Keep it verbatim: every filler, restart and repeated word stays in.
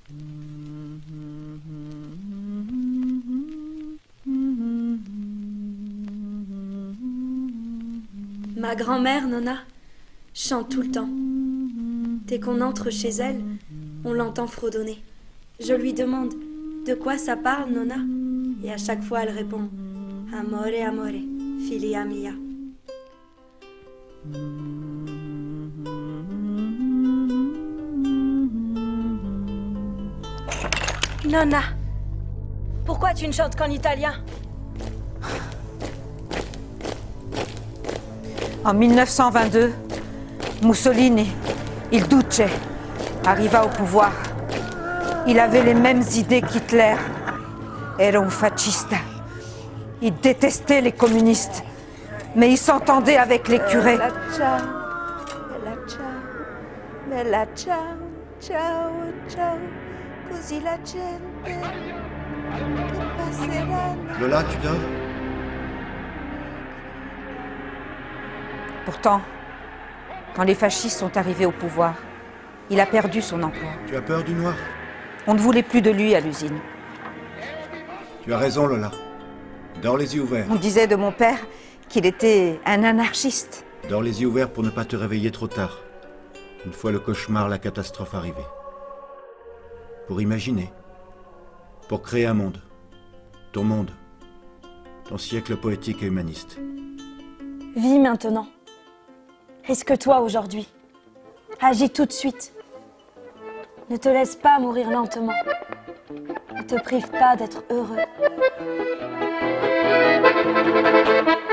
Ma grand-mère, Nona, chante tout le temps. Dès qu'on entre chez elle, on l'entend fredonner. Je lui demande de quoi ça parle, Nona, et à chaque fois elle répond Amore, amore, filia mia. Nona, pourquoi tu ne chantes qu'en italien? En mille neuf cent vingt-deux, Mussolini, il Duce, arriva au pouvoir. Il avait les mêmes idées qu'Hitler. Era un fascista. Il détestait les communistes, mais il s'entendait avec les curés. Bella ciao, bella ciao, bella ciao, ciao, ciao, così la gente che passeranno. Lola, tu dors? Pourtant, quand les fascistes sont arrivés au pouvoir, il a perdu son emploi. Tu as peur du noir? On ne voulait plus de lui à l'usine. Tu as raison, Lola. Dors les yeux ouverts. On disait de mon père qu'il était un anarchiste. Dors les yeux ouverts pour ne pas te réveiller trop tard. Une fois le cauchemar, la catastrophe arrivée. Pour imaginer. Pour créer un monde. Ton monde. Ton siècle poétique et humaniste. Vis maintenant. Risque-toi aujourd'hui. Agis tout de suite. Ne te laisse pas mourir lentement. Ne te prive pas d'être heureux.